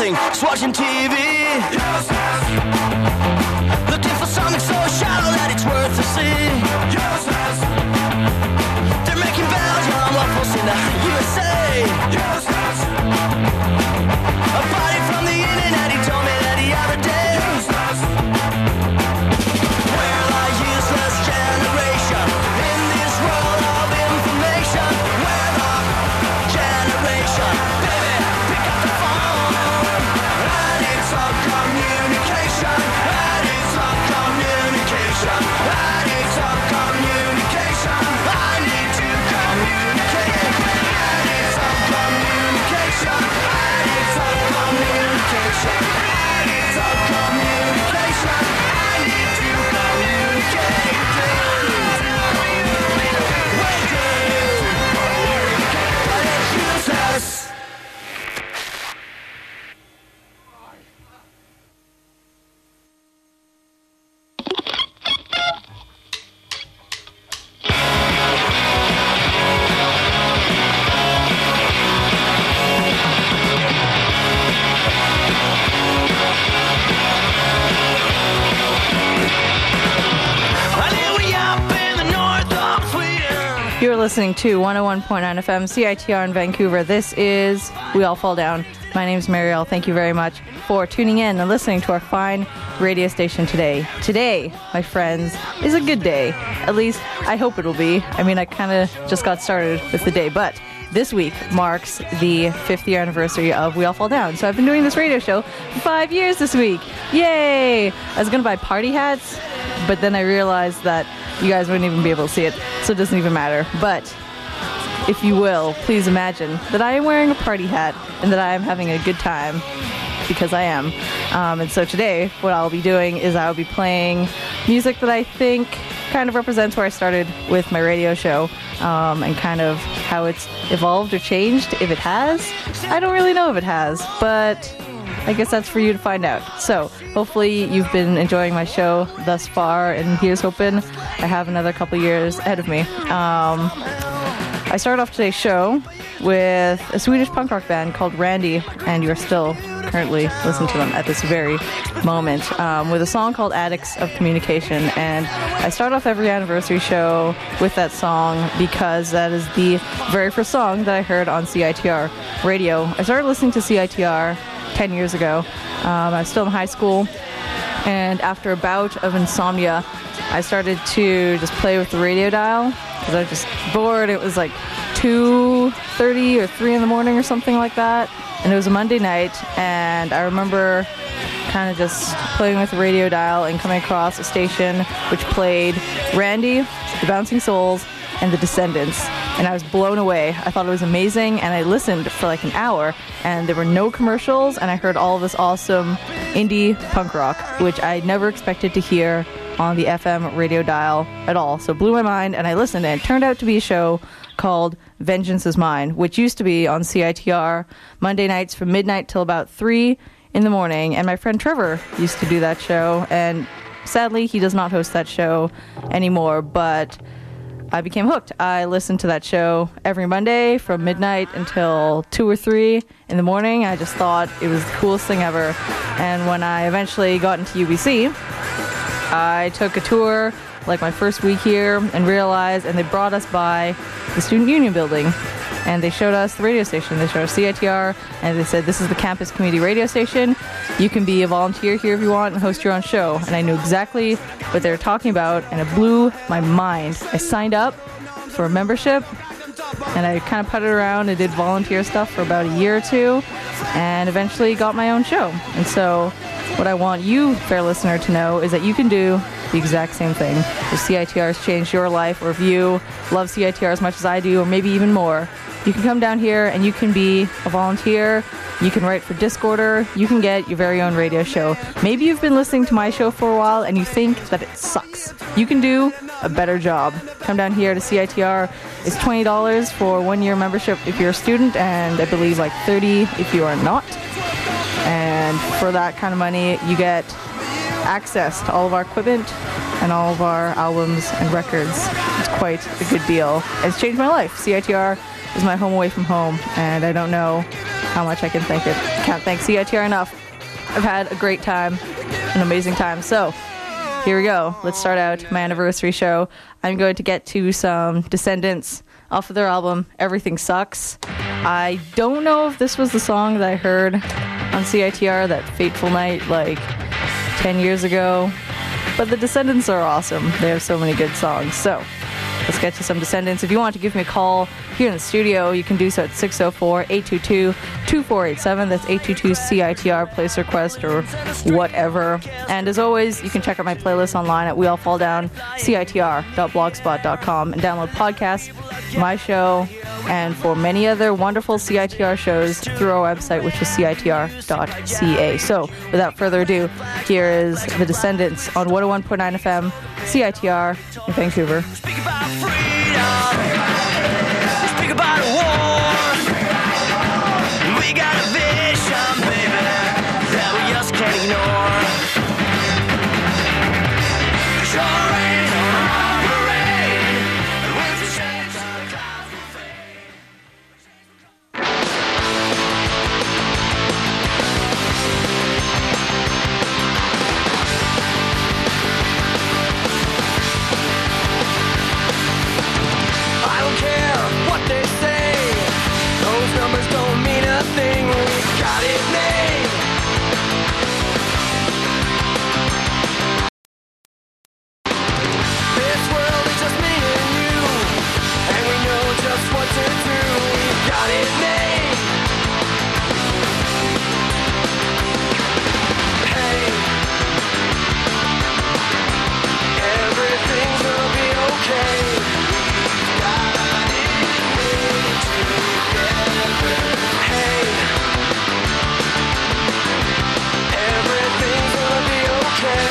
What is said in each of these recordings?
nothing, just watching TV. Looking for something so shallow that it's worth the sea. They're making Belgium waffles in the USA. A body from the internet, he told me that the other day. We're a useless generation in this world of information. We're the generation, baby, pick up the phone. And it's all communication. And it's all communication. And it's all communication. I need to communicate. And it's all communication. And it's all communication. And it's all communication. I need to communicate. Useless. You're listening to 101.9 FM CITR in Vancouver. This is We All Fall Down. My name's Marielle. Thank you very much for tuning in and listening to our fine radio station today. Today, my friends, is a good day. At least, I hope it'll be. I mean, I kind of just got started with the day, but this week marks the 5th year anniversary of We All Fall Down. So I've been doing this radio show for 5 years this week. Yay! I was going to buy party hats, but then I realized that you guys wouldn't even be able to see it, so it doesn't even matter. But if you will, please imagine that I am wearing a party hat and that I am having a good time, because I am. And so today, what I'll be doing is I'll be playing music that I think kind of represents where I started with my radio show, and kind of how it's evolved or changed, if it has. I don't really know if it has, but I guess that's for you to find out. So hopefully you've been enjoying my show thus far, and here's hoping I have another couple years ahead of me. I started off today's show with a Swedish punk rock band called Randy, and you are still currently listening to them at this very moment, with a song called Addicts of Communication. And I start off every anniversary show with that song because that is the very first song that I heard on CITR radio. I started listening to CITR 10 years ago. I was still in high school, and after a bout of insomnia, I started to just play with the radio dial because I was just bored. It was like 2:30 or 3 in the morning or something like that, and it was a Monday night, and I remember kind of just playing with the radio dial and coming across a station which played Randy, the Bouncing Souls, and the Descendants, and I was blown away. I thought it was amazing, and I listened for like an hour, and there were no commercials, and I heard all of this awesome indie punk rock, which I never expected to hear on the FM radio dial at all. So it blew my mind, and I listened, and it turned out to be a show called Vengeance is Mine, which used to be on CITR Monday nights from midnight till about 3 in the morning, and my friend Trevor used to do that show, and sadly he does not host that show anymore, but I became hooked. I listened to that show every Monday from midnight until 2 or 3 in the morning. I just thought it was the coolest thing ever. And when I eventually got into UBC, I took a tour like my first week here and realized, and they brought us by the Student Union building, and they showed us the radio station. They showed us CITR, and they said, this is the campus community radio station. You can be a volunteer here if you want and host your own show. And I knew exactly what they were talking about, and it blew my mind. I signed up for a membership, and I kind of putted around and did volunteer stuff for about a year or two, and eventually got my own show. And so what I want you, fair listener, to know is that you can do the exact same thing. If CITR has changed your life, or if you love CITR as much as I do, or maybe even more, you can come down here and you can be a volunteer. You can write for Discorder. You can get your very own radio show. Maybe you've been listening to my show for a while and you think that it sucks. You can do a better job. Come down here to CITR. It's $20 for 1 year membership if you're a student, and I believe like $30 if you are not. And for that kind of money, you get access to all of our equipment and all of our albums and records. It's quite a good deal. It's changed my life. CITR is my home away from home, and I don't know how much I can thank it. Can't thank CITR enough. I've had a great time, an amazing time. So here we go. Let's start out my anniversary show. I'm going to get to some Descendants off of their album Everything Sucks. I don't know if this was the song that I heard on CITR that fateful night like 10 years ago, but the Descendants are awesome. They have so many good songs. So let's get to some Descendants. If you want to give me a call here in the studio, you can do so at 604-822-2487. That's 822-CITR, place request or whatever. And as always, you can check out my playlist online at weallfalldown.citr.blogspot.com and download podcasts, my show, and for many other wonderful CITR shows through our website, which is citr.ca. So without further ado, here is The Descendants on 101.9 FM, CITR in Vancouver. Speak about freedom. Speak about war. We got a vision, baby, that we just can't ignore. Sure ain't a parade. The winds will change, the clouds will fade. I don't care what they say. Those numbers don't mean a thing. We got it made. This world is just me and you, and we know just what to do. We got it made. Hey, everything's gonna be okay. Hey, everything's gonna be okay.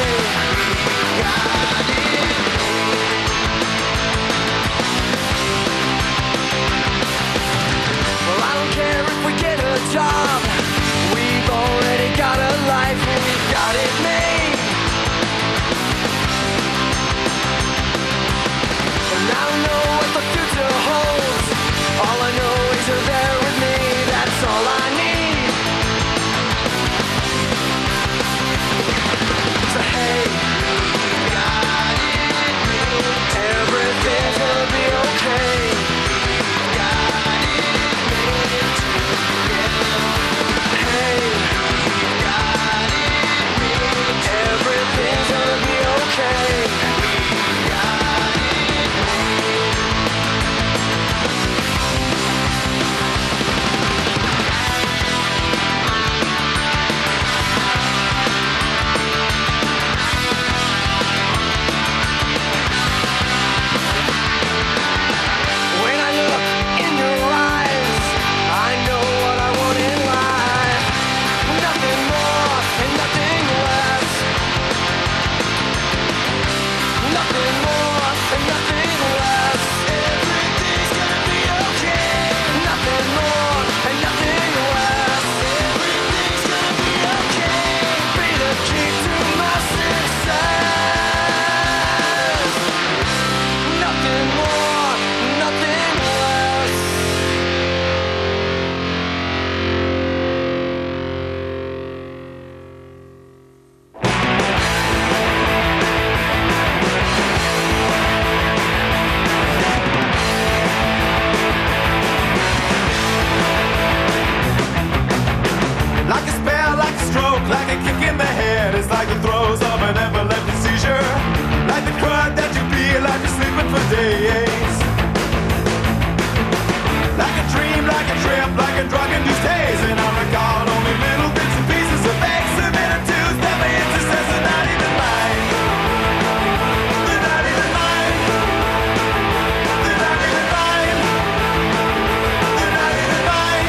Well, I don't care if we get a job. We've already got a life and we got it made. And I don't know what the future holds. All I know is you're there with me. That's all I need. So hey, everything's gonna be okay. Hey, everything's gonna be okay. When I look in your eyes, I know what I want in life. Nothing more and nothing less. Nothing more and nothing less. Everything's gonna be okay. Nothing more and nothing less. Everything's gonna be okay. Be the key to my success. Nothing more, nothing less. Like a spell, like a stroke, like a kick in the head. It's like the throes of an epileptic seizure. Like the crud that you feel like you're sleeping for days. Like a dream, like a trip, like a drug-induced haze. And I recall only little bits and pieces of vague similitudes that my interest are not even mine. They're not even mine. They're not even mine. They're not even mine.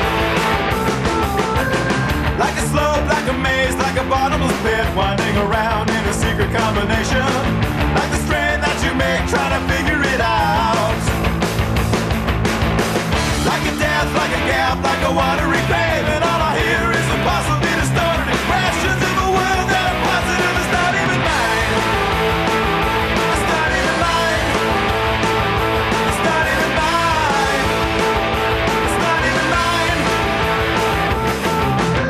Like a slope, like a maze, like a bottomless pit, winding around in a secret combination. Like the strain that you make, trying to figure it out. Like a death, like a gap, like a watery grave, and all I hear is impossibly distorted expressions of a world that I'm positive is not even mine. It's not even mine. It's not even mine. It's not even mine.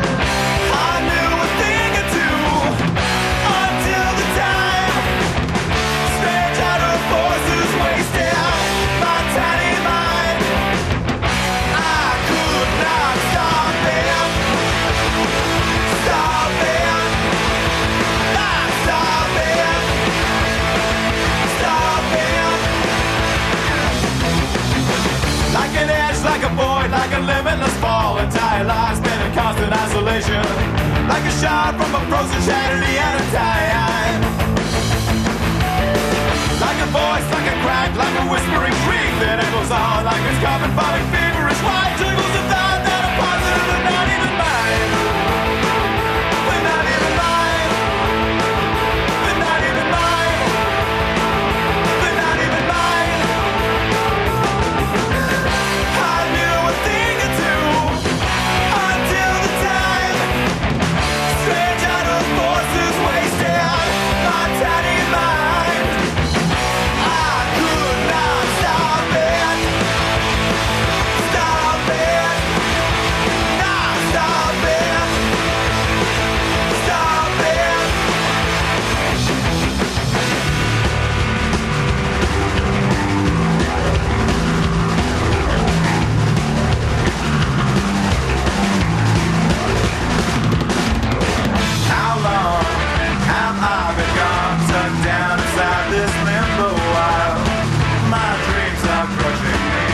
sensation, like a shot from a frozen Saturday at a time. Like a voice, like a crack, like a whispering shriek that echoes on like it's carbon-phonic feverish white jiggles of thought that are positive and not even mine. They're not even mine. They're not even mine. They're not even mine. I knew a thing or two until the time strange idle forces wasted my tiny mind. I could not stop it. Stop it. Not stop it. Stop it. How long have I been gone, stuck down inside this limbo while my dreams are crushing me?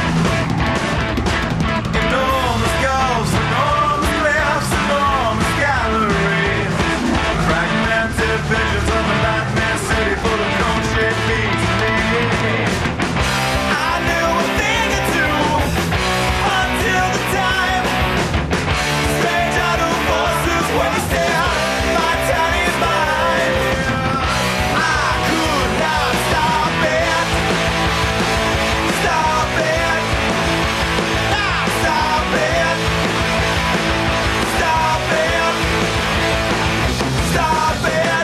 Enormous gulfs, enormous cliffs, enormous galleries, fragmented visions of a nightmare city full of cone-shaped beats and me. I knew a thing or two until the time strange idle forces wasted my tiny mind. I could not stop it. Stop it. Not stop it. Stop it. Stop it.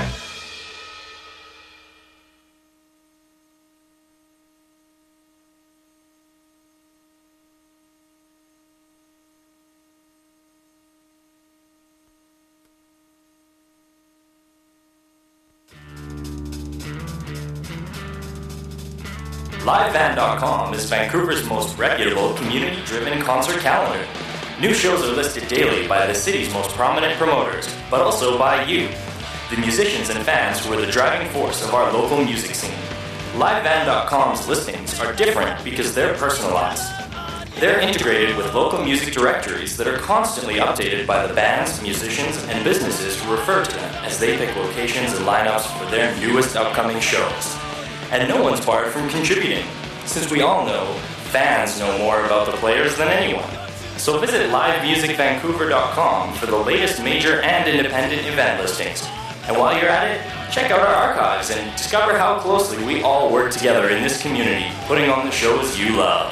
LiveBand.com is Vancouver's most reputable community-driven concert calendar. New shows are listed daily by the city's most prominent promoters, but also by you, the musicians and fans who are the driving force of our local music scene. LiveBand.com's listings are different because they're personalized. They're integrated with local music directories that are constantly updated by the bands, musicians, and businesses who refer to them as they pick locations and lineups for their newest upcoming shows. And no one's barred from contributing, since we all know fans know more about the players than anyone. So visit livemusicvancouver.com for the latest major and independent event listings. And while you're at it, check out our archives and discover how closely we all work together in this community, putting on the shows you love.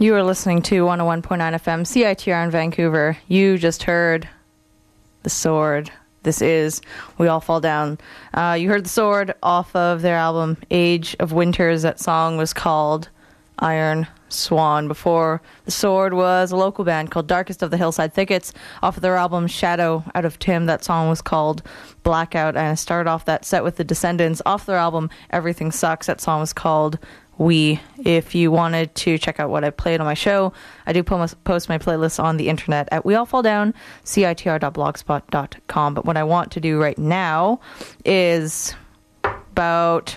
You are listening to 101.9 FM CITR in Vancouver. You just heard The Sword. This is We All Fall Down. You heard The Sword off of their album Age of Winters. That song was called Iron Swan. Before The Sword was a local band called Darkest of the Hillside Thickets off of their album Shadow Out of Tim. That song was called Blackout. And I started off that set with The Descendants off their album Everything Sucks. That song was called We. If you wanted to check out what I played on my show, I do post my playlists on the internet at weallfalldown.citr.blogspot.com. But what I want to do right now is about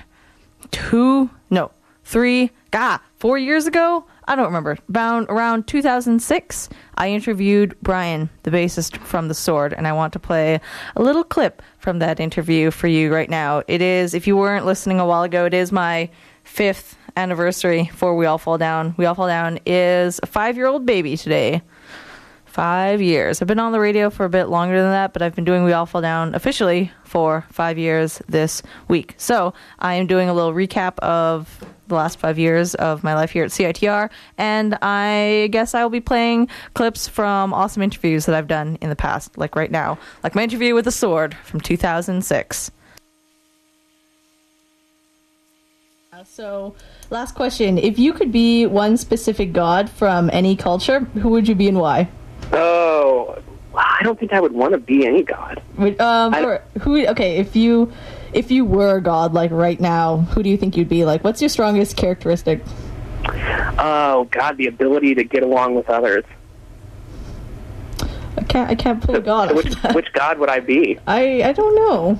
4 years ago, I don't remember, around 2006, I interviewed Brian, the bassist from The Sword, and I want to play a little clip from that interview for you right now. It is, if you weren't listening a while ago, it is my 5th anniversary for We All Fall Down. We All Fall Down is a 5-year-old baby today. 5 years. I've been on the radio for a bit longer than that, but I've been doing We All Fall Down officially for 5 years this week. So I am doing a little recap of the last 5 years of my life here at CITR, and I guess I will be playing clips from awesome interviews that I've done in the past, like right now, like my interview with The Sword from 2006. So, last question. If you could be one specific god from any culture, who would you be and why? Oh, I don't think I would want to be any god. Okay, if you were a god, like right now, who do you think you'd be? Like, what's your strongest characteristic? Oh, God, the ability to get along with others. I can't pull a god. So which god would I be? I don't know.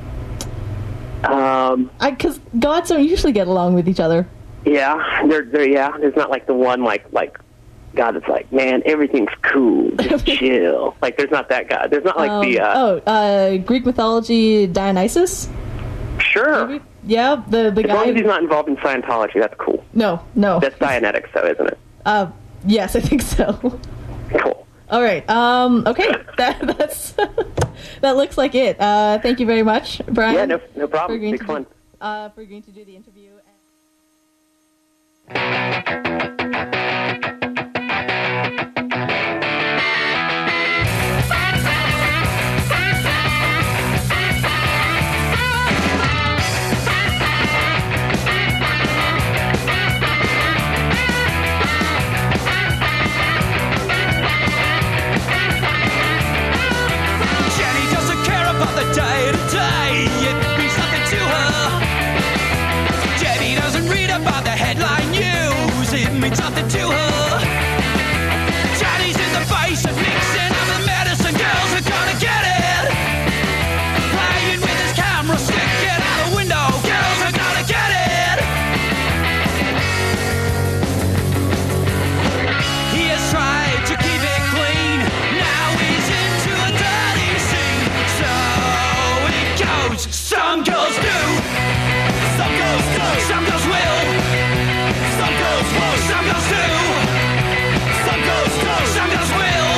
Because gods don't usually get along with each other. Yeah, there's not like the one like God that's like, man, everything's cool, just chill. Like, there's not that God. There's not like Greek mythology, Dionysus. Sure. Maybe? Yeah, the as guy. As long as he's not involved in Scientology, that's cool. No. That's Dianetics, though, isn't it? Yes, I think so. Cool. All right. Okay. That's that looks like it. Thank you very much, Brian. Yeah, no problem. Big fun. For agreeing to do the interview. The day-to-day, it means nothing to her. Jenny doesn't read about the headline news, it means nothing to her. Johnny's in the basement mixing up the medicine, girls are gonna get it. Playing with his camera, sticking out the window, girls are gonna get it. He has tried to keep it clean, now he's into a dirty scene. Some girls do, some girls do, some girls will, some girls won't, some girls do, some girls do, some girls will.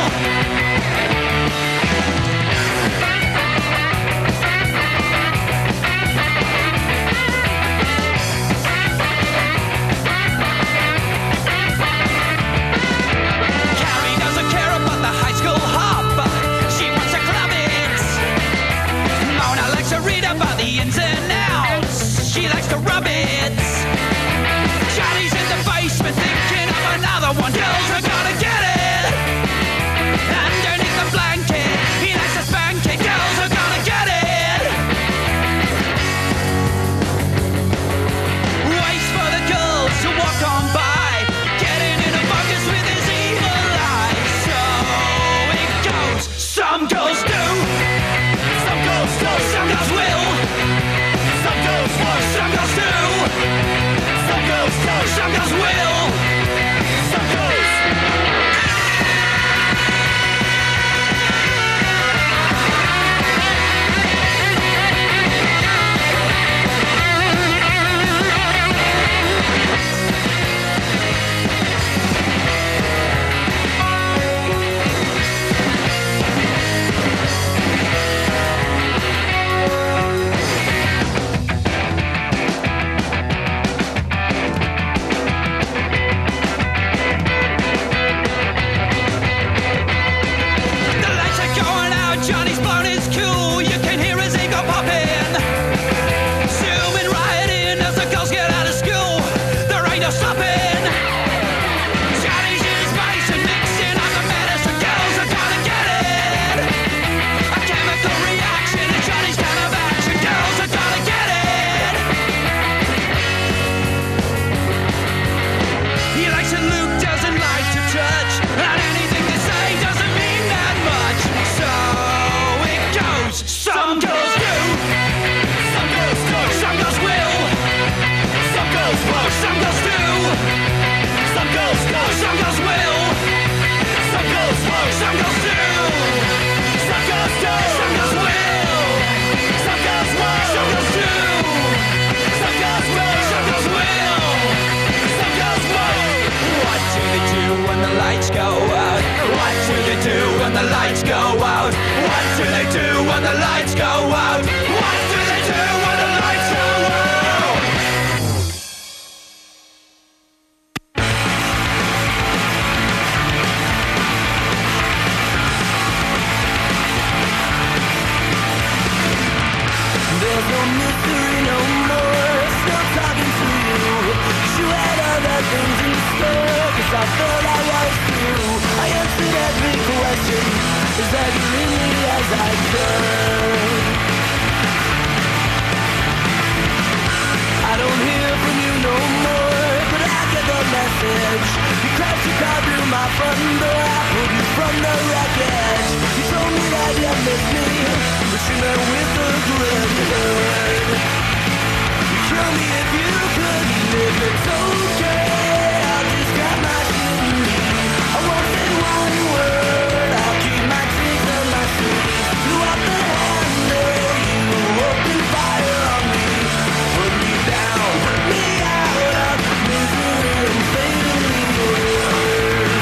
Carrie doesn't care about the high school hop, she wants to club it. Mona likes to read about the ins and outs, she likes to rub it. Johnny's in the basement thinking of another one, girls are gonna get it. Underneath the blanket, he likes to spank it, girls are gonna get it. Waits for the girls to walk on by, getting in a focus with his evil eyes. So it goes, some girls do, some girls do, some girls will, some girls won't, some girls do, some girls do, some girls will, some girls. lights go out? What do they do when the lights go out? There's no mystery no more. Still talking to you. You had other things in store, 'cause I felt I was through. I answered every question as accurately as I could. I don't hear from you no more, but I get the message. You crashed your car through my front door. I pulled you from the wreckage. You told me that you missed me, but you meant with a good word. You kill me if you could, if it's okay. I'll just grab my shit and leave. I won't say one word. I'll keep my tricks on my sleeve. Blew up the handle, you opened fire on me. Put me down, put me out of misery and fatally yours.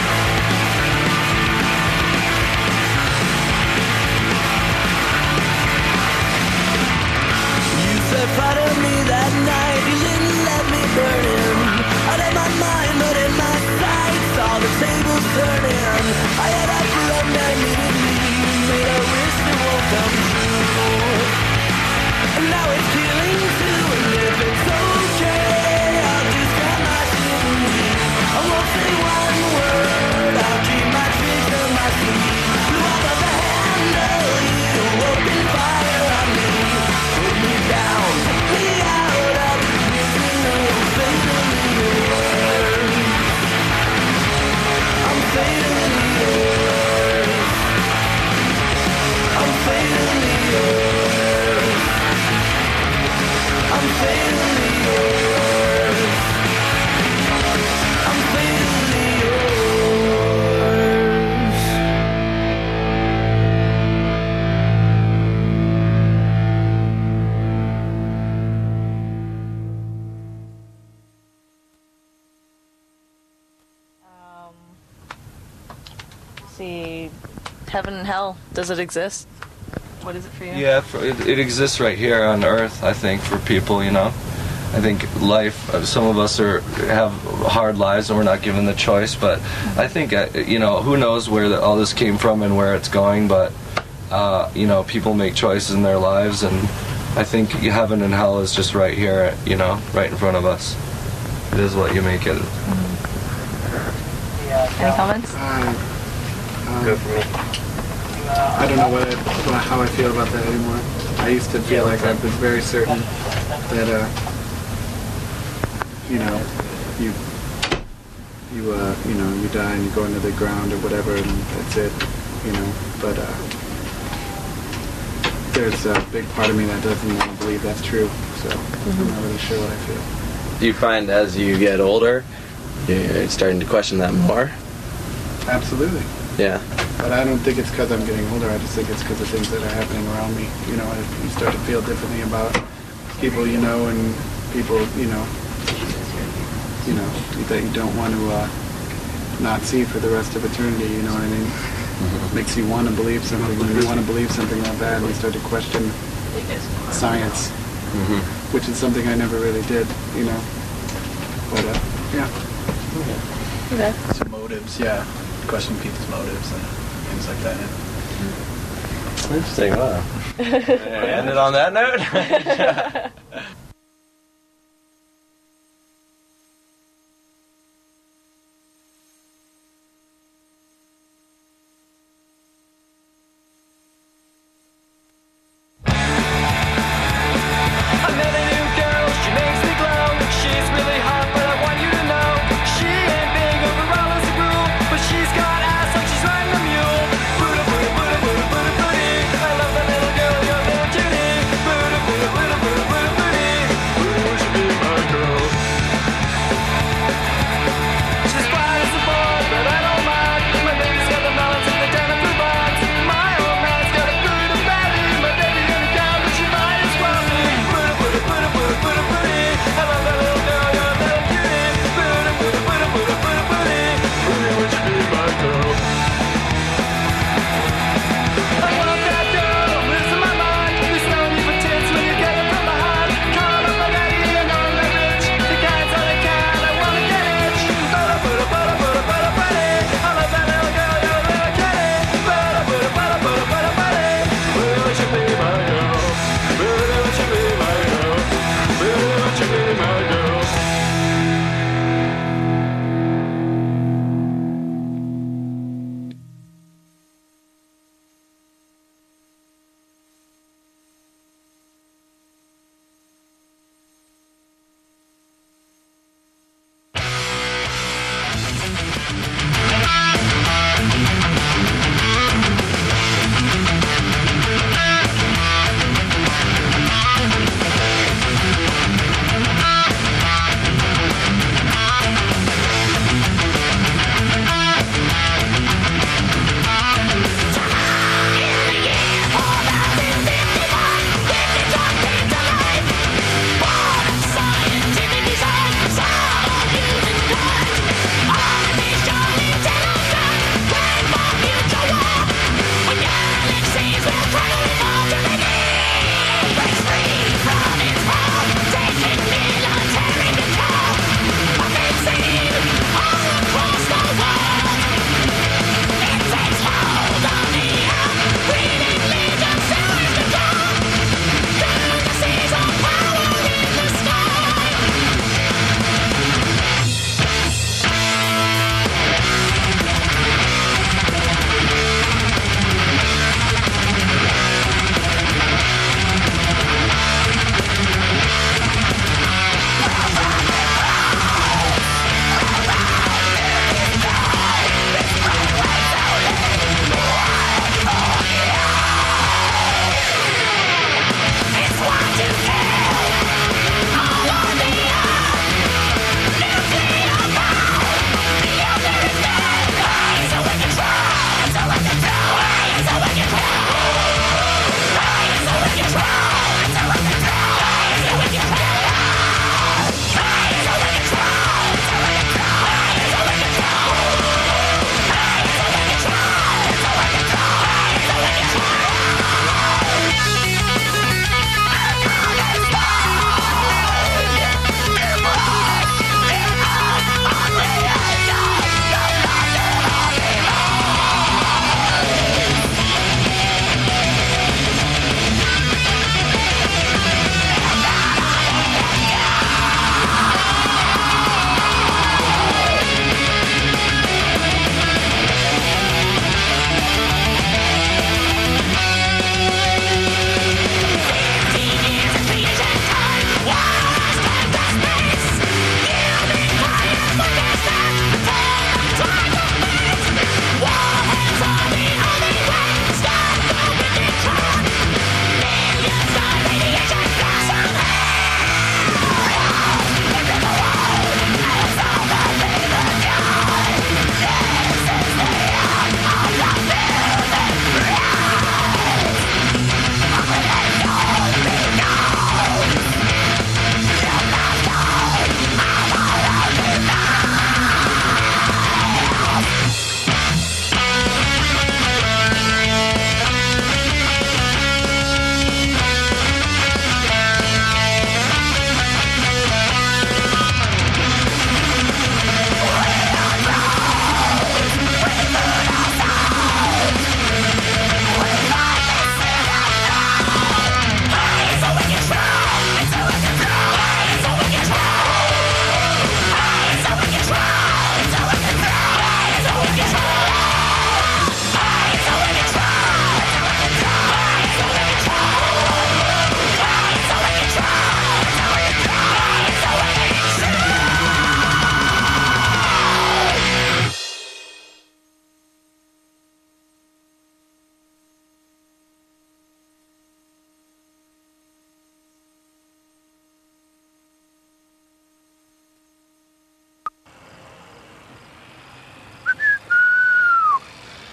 You set fire to me that night. You didn't let me burn in. Out of my mind, but in my sight, saw the tables turning. I had a friend that needed me, made a wish that won't come true. And now it's killing too. And if it's okay, I'll just grab my shit and leave. I won't say one word. I'll keep my tricks on my sleeve. Blew up of the handle, you opened fire on me. Put me down, put me out of misery and fatally yours. I'm fatally yours. I'm fatally yours. I'm fatally yours. I'm fatally yours. See, heaven and hell, does it exist? What is it for you? Yeah, it exists right here on Earth, I think, for people, you know. I think life, some of us have hard lives and we're not given the choice, but I think, you know, who knows where all this came from and where it's going, but, you know, people make choices in their lives, and I think heaven and hell is just right here, you know, right in front of us. It is what you make it. Any comments? Good for me. I don't know how I feel about that anymore. I used to feel like I was very certain that you know, you know, you die and you go into the ground or whatever, and that's it, you know. But there's a big part of me that doesn't want to believe that's true. So I'm not really sure what I feel. Do you find as you get older, you're starting to question that more? Absolutely. Yeah. But I don't think it's because I'm getting older. I just think it's because of things that are happening around me. You know, you start to feel differently about people you know and people, you know, that you don't want to not see for the rest of eternity. You know what I mean? Mm-hmm. Makes you want to believe something. When you want to believe something that bad, you start to question science, which is something I never really did. You know. But yeah. Okay. So motives, yeah. Question people's motives and things like that. Yeah. Interesting, wow. Ended on that note? I met a new girl, she makes me glow. She's really hot, but I want you to know she ain't big overall as a rule, but she's got ass like she's riding a mule. Buddha, Buddha, Buddha, Buddha, Buddha, Buddha. I love that little girl, your little Judy. Buddha, Buddha, Buddha, Buddha, Buddha,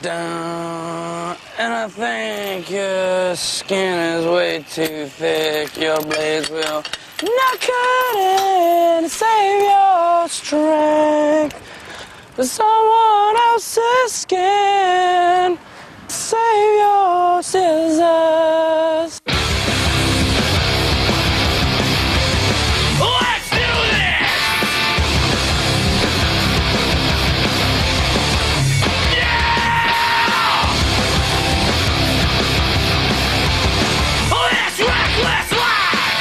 down, and I think your skin is way too thick. Your blades will not cut in to save your strength. With someone else's skin, save your scissors. Let's do this! Yeah! This reckless life!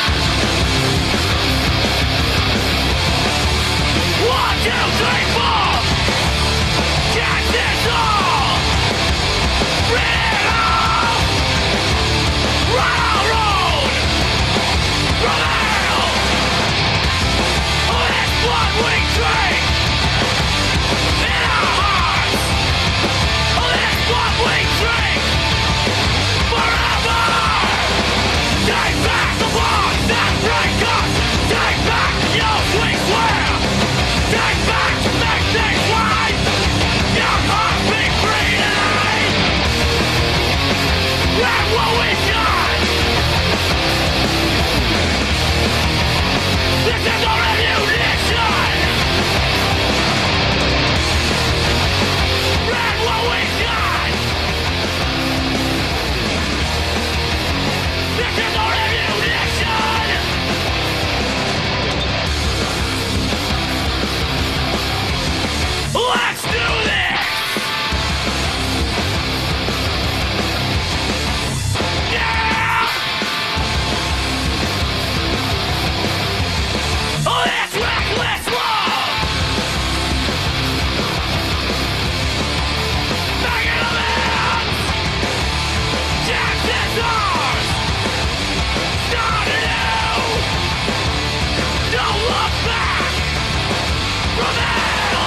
1, 2, 3, 4! Get this all! Read it all! Right on road! From hell! This blood we drink! In our hearts! This blood we drink! Forever! Take back the laws that break us! Take back the oaths we swear! Take back to make things right! Your heart be free tonight! Grab what we got! This is our ammunition! Grab what we got! This is our ammunition! Let's do this! Yeah! This reckless love! Making amends! Just is ours! Start anew! Don't look back! From hell!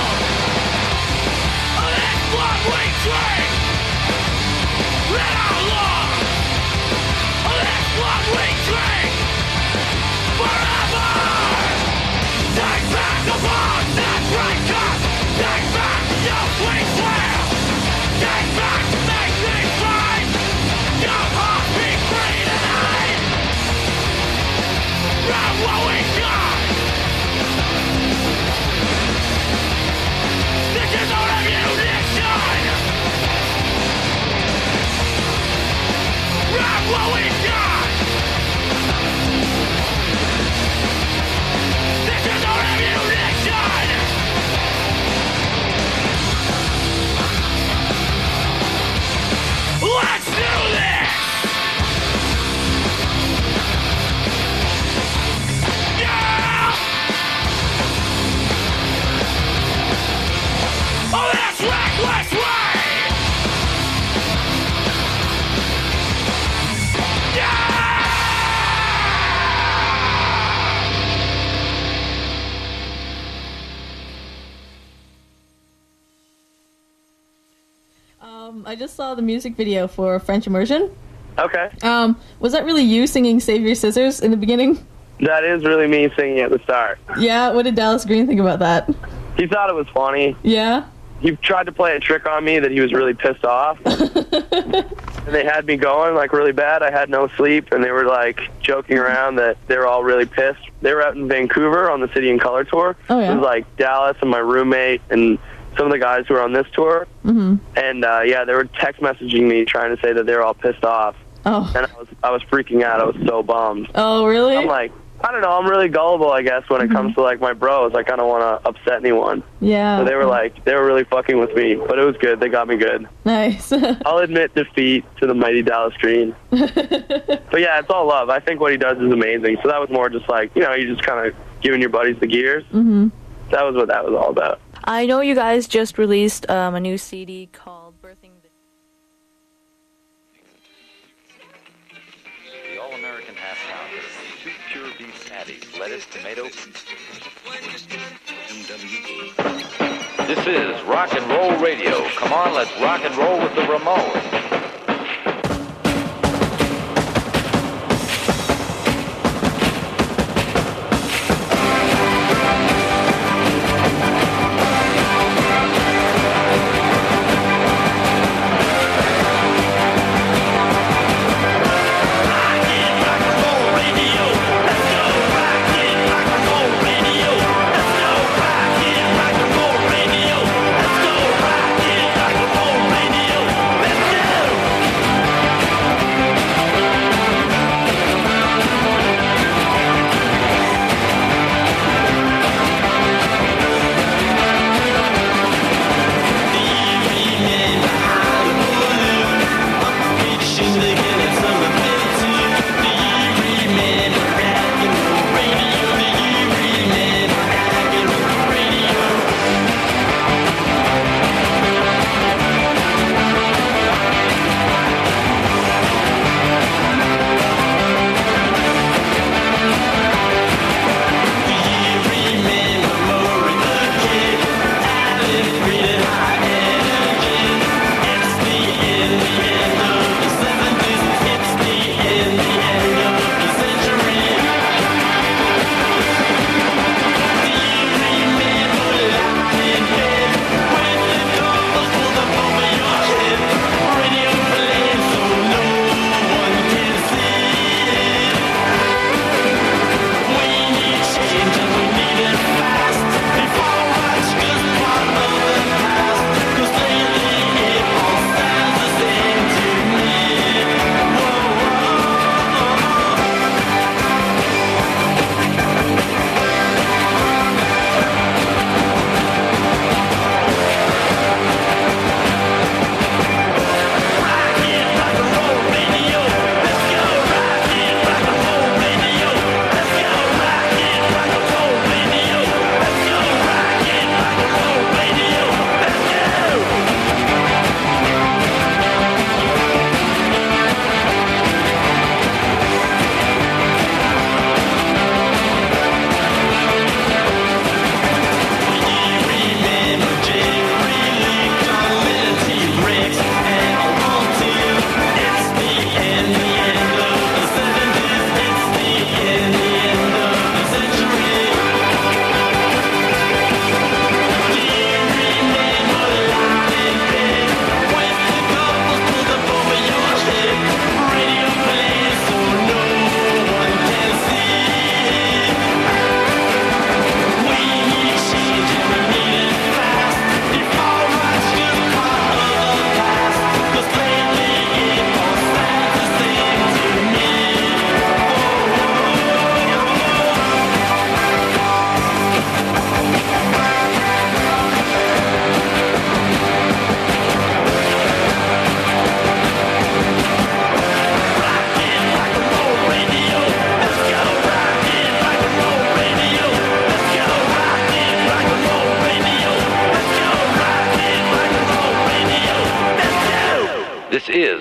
This blood we drink! In our lungs! This blood we drink! Forever! Take back the bonds that break us! Take back the oaths we swear! Take back to make things right! Your heart be free tonight! Grab what we got! This is our ammunition! Grab what we got! This is our ammunition! Let's do this! Yeah! This reckless way! I just saw the music video for French Immersion. Okay. Was that really you singing Save Your Scissors in the beginning? That is really me singing at the start. Yeah, what did Dallas Green think about that? He thought it was funny. Yeah? He tried to play a trick on me that he was really pissed off. And they had me going, like, really bad. I had no sleep, and they were, like, joking around that they were all really pissed. They were out in Vancouver on the City in Color tour. Oh, yeah? It was, like, Dallas and my roommate and some of the guys who were on this tour. Mm-hmm. And, yeah, they were text messaging me trying to say that they were all pissed off. Oh. And I was freaking out. I was so bummed. Oh, really? I'm like, I don't know, I'm really gullible, I guess, when it comes to, like, my bros. Like, I don't want to upset anyone. Yeah. So they were really fucking with me. But it was good. They got me good. Nice. I'll admit defeat to the mighty Dallas Green. But, yeah, it's all love. I think what he does is amazing. So that was more just like, you know, you just kind of giving your buddies the gears. Mm-hmm. That was what that was all about. I know you guys just released a new CD called Birthing the... The All-American Half Pounder. 2 pure beef patties, lettuce, tomato. This is Rock and Roll Radio. Come on, let's rock and roll with the Ramones.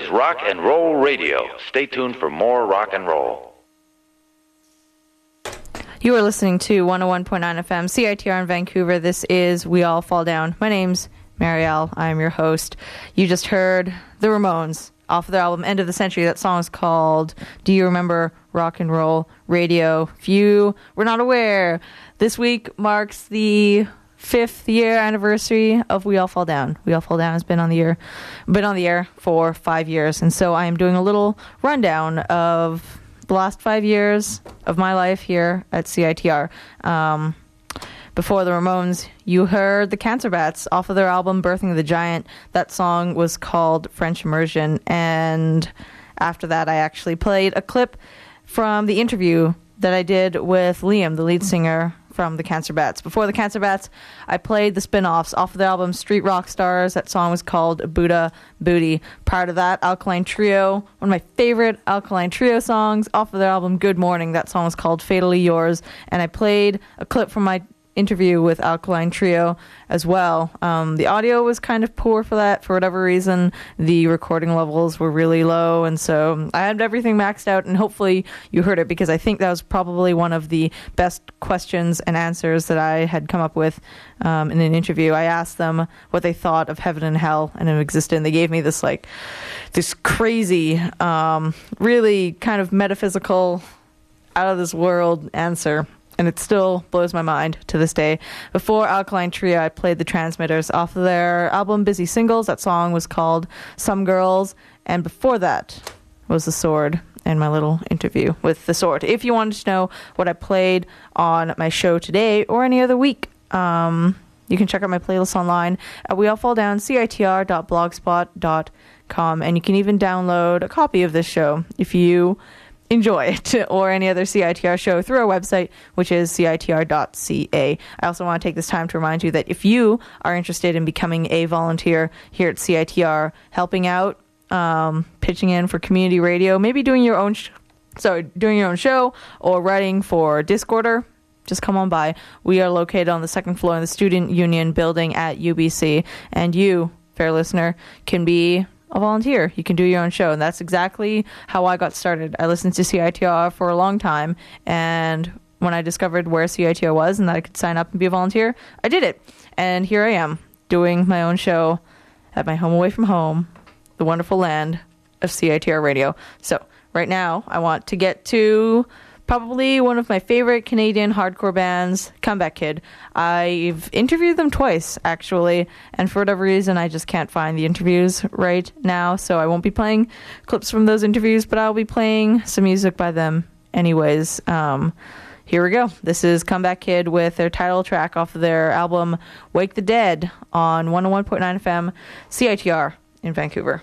is Rock and Roll Radio. Stay tuned for more rock and roll. You are listening to 101.9 FM, CITR in Vancouver. This is We All Fall Down. My name's Marielle. I'm your host. You just heard The Ramones off of their album End of the Century. That song is called Do You Remember Rock and Roll Radio? If you were not aware, this week marks the 5th year anniversary of We All Fall Down. We All Fall Down has been on the air for 5 years, and so I am doing a little rundown of the last 5 years of my life here at CITR. Before the Ramones, you heard the Cancer Bats off of their album Birthing the Giant. That song was called French Immersion, and after that I actually played a clip from the interview that I did with Liam, the lead singer from the Cancer Bats. Before the Cancer Bats, I played the spin-offs off of the album Street Rock Stars. That song was called Buddha Booty. Prior to that, Alkaline Trio, one of my favorite Alkaline Trio songs off of their album Good Morning. That song was called Fatally Yours. And I played a clip from my interview with Alkaline Trio as well. The audio was kind of poor for that. For whatever reason, the recording levels were really low, and so I had everything maxed out, and hopefully you heard it, because I think that was probably one of the best questions and answers that I had come up with in an interview. I asked them what they thought of heaven and hell and it existed, and they gave me this crazy, really kind of metaphysical, out of this world answer. And it still blows my mind to this day. Before Alkaline Trio, I played the Transmitters off of their album Busy Singles. That song was called Some Girls. And before that was The Sword and my little interview with The Sword. If you wanted to know what I played on my show today or any other week, you can check out my playlist online at weallfalldown.citr.blogspot.com. And you can even download a copy of this show if you enjoy it, or any other CITR show, through our website, which is citr.ca. I also want to take this time to remind you that if you are interested in becoming a volunteer here at CITR, helping out, pitching in for community radio, maybe doing your own show, or writing for Discorder, just come on by. We are located on the second floor in the Student Union building at UBC, and you, fair listener, can be a volunteer. You can do your own show, and that's exactly how I got started. I listened to CITR for a long time, and when I discovered where CITR was and that I could sign up and be a volunteer, I did it. And here I am, doing my own show at my home away from home, the wonderful land of CITR Radio. So right now, I want to get to probably one of my favorite Canadian hardcore bands, Comeback Kid. I've interviewed them twice, actually, and for whatever reason, I just can't find the interviews right now, so I won't be playing clips from those interviews, but I'll be playing some music by them anyways. Here we go. This is Comeback Kid with their title track off of their album Wake the Dead on 101.9 FM, CITR in Vancouver.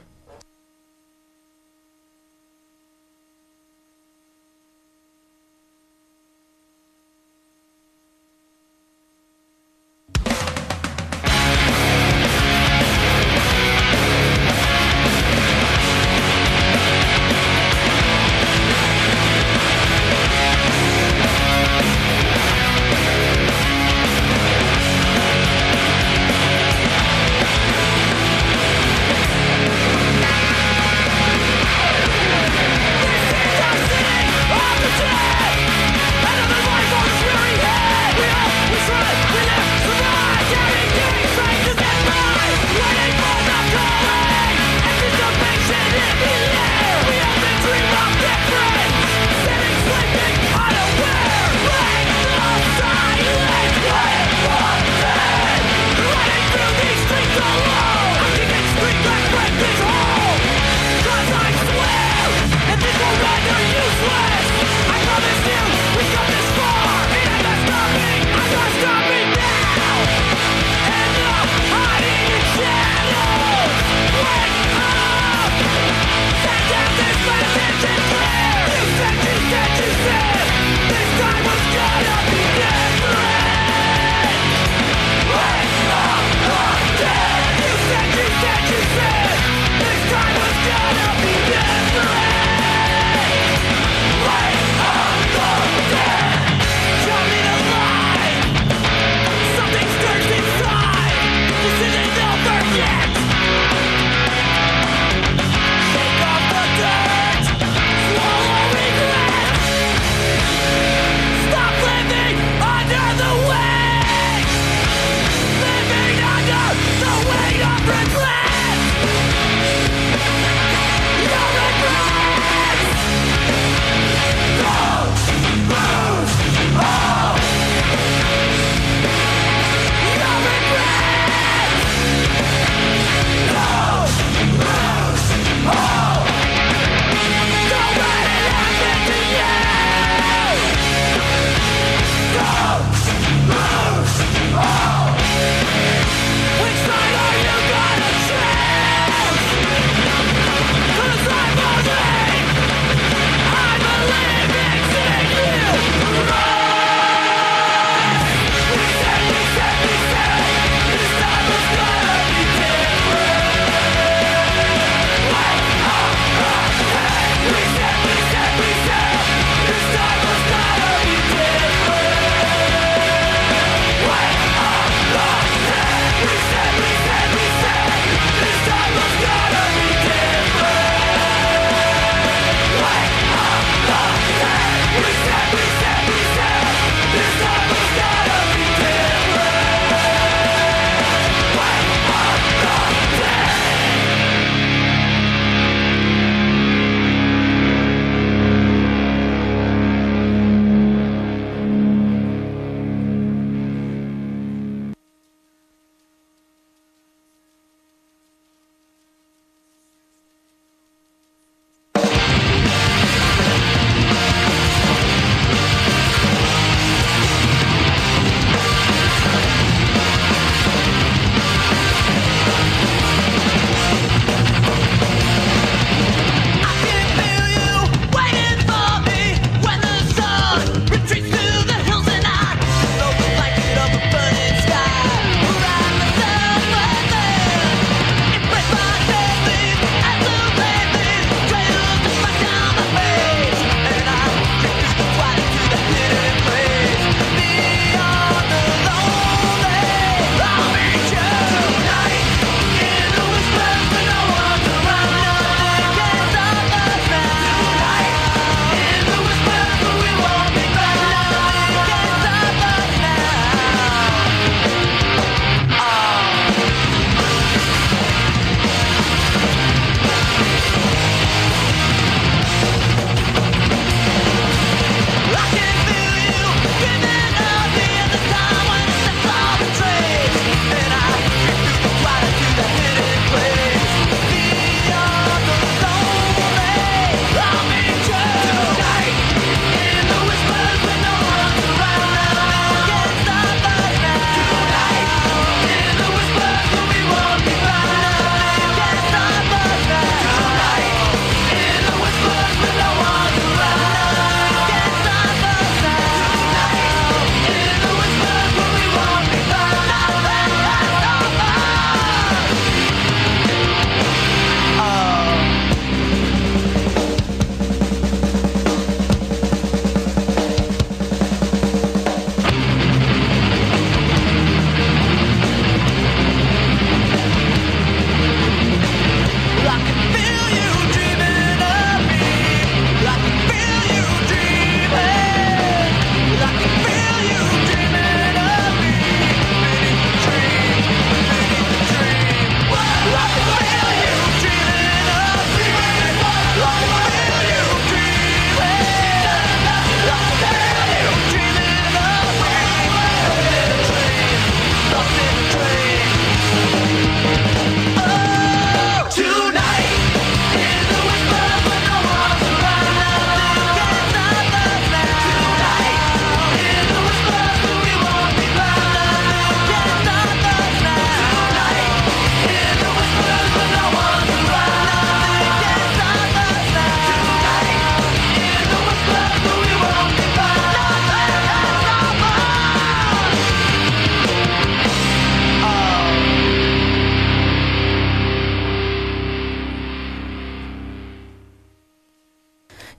We'll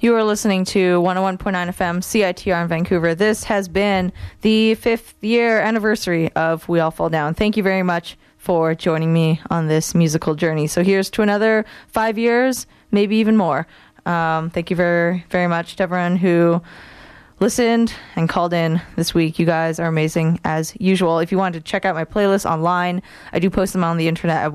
You are listening to 101.9 FM CITR in Vancouver. This has been the 5th year anniversary of We All Fall Down. Thank you very much for joining me on this musical journey. So here's to another 5 years, maybe even more. Thank you very, very much to everyone who listened and called in this week. You guys are amazing as usual. If you want to check out my playlist online, I do post them on the internet at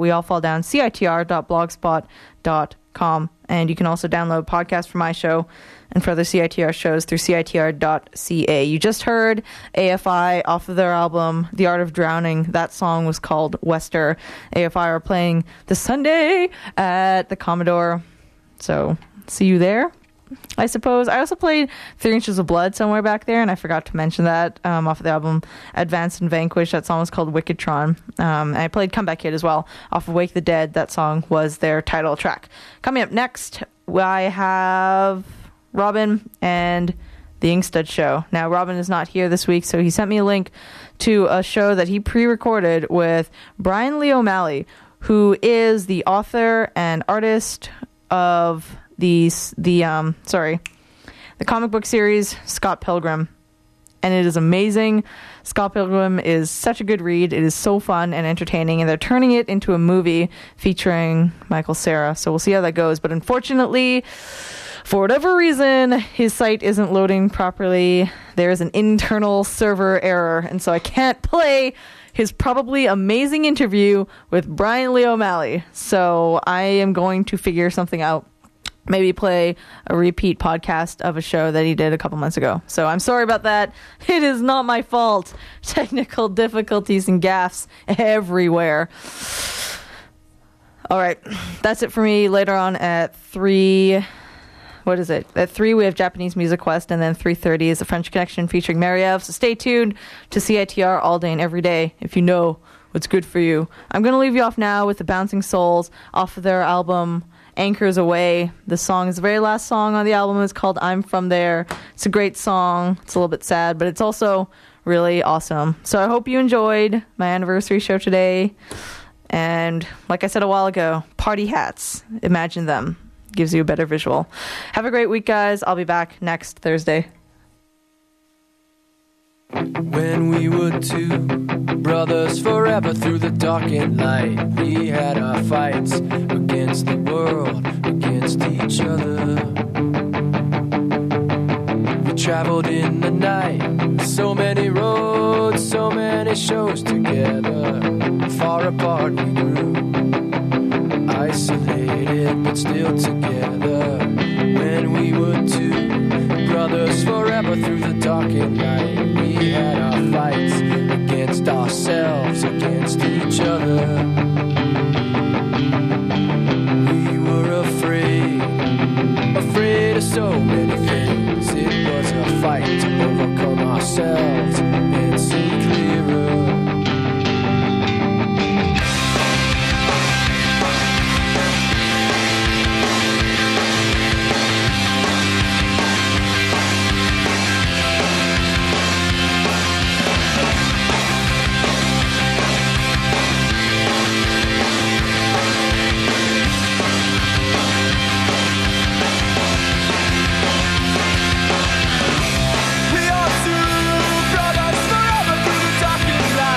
weallfalldown.citr.blogspot.com. And you can also download podcasts for my show and for other CITR shows through citr.ca. You just heard AFI off of their album The Art of Drowning. That song was called Wester. AFI are playing this Sunday at the Commodore. So see you there, I suppose. I also played 3 Inches of Blood somewhere back there, and I forgot to mention that off of the album Advanced and Vanquish. That song was called Wickedtron. And I played Comeback Kid as well off of Wake the Dead. That song was their title track. Coming up next, I have Robin and the Inkstead Show. Now, Robin is not here this week, so he sent me a link to a show that he pre-recorded with Brian Lee O'Malley, who is the author and artist of the comic book series Scott Pilgrim, and it is amazing. Scott Pilgrim is such a good read. It is so fun and entertaining, and they're turning it into a movie featuring Michael Cera, so we'll see how that goes. But unfortunately, for whatever reason, his site isn't loading properly. There is an internal server error, and so I can't play his probably amazing interview with Brian Lee O'Malley. So I am going to figure something out. Maybe play a repeat podcast of a show that he did a couple months ago. So I'm sorry about that. It is not my fault. Technical difficulties and gaffes everywhere. All right. That's it for me. Later on at 3... What is it? At 3, we have Japanese Music Quest, and then 3:30 is the French Connection featuring Mariev. So stay tuned to CITR all day and every day if you know what's good for you. I'm going to leave you off now with the Bouncing Souls off of their album Anchors Away. The song is the very last song on the album. It's called I'm From There. It's a great song. It's a little bit sad, but it's also really awesome. So I hope you enjoyed my anniversary show today. And like I said a while ago, party hats. Imagine them. Gives you a better visual. Have a great week, guys. I'll be back next Thursday. When we were two brothers forever through the dark and light, we had our fights against the world, against each other. We traveled in the night, so many roads, so many shows together. Far apart we grew, isolated but still together. When we were two brothers forever through the dark and light, we had our fights against ourselves, against each other. We were afraid of so many things. It was a fight to overcome ourselves and see clearer. We are two brothers forever through the dark and light.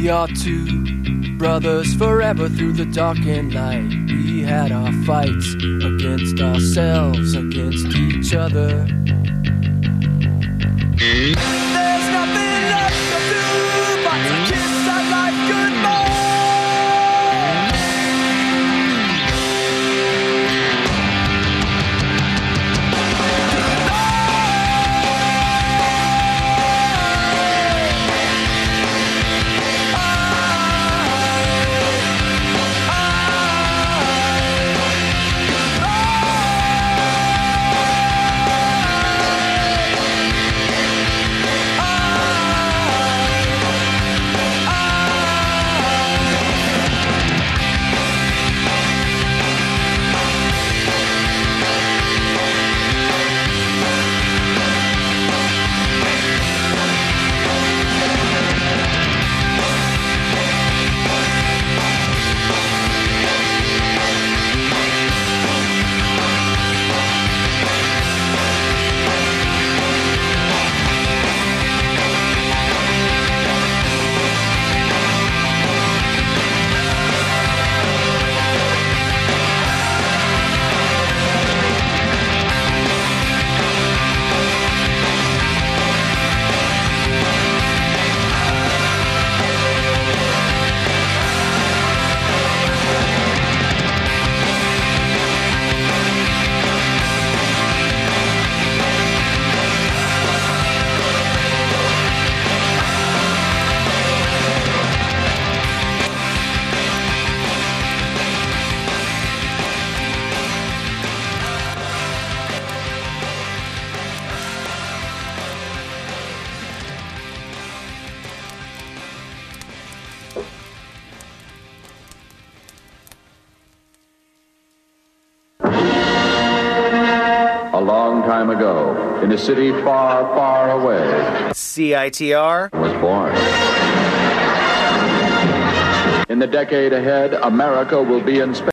We are two brothers forever through the darkened night. We had our fights against ourselves, against each other. There's nothing left to do but to kiss our life goodbye. A long time ago, in a city far, far away, CITR was born. In the decade ahead, America will be in space.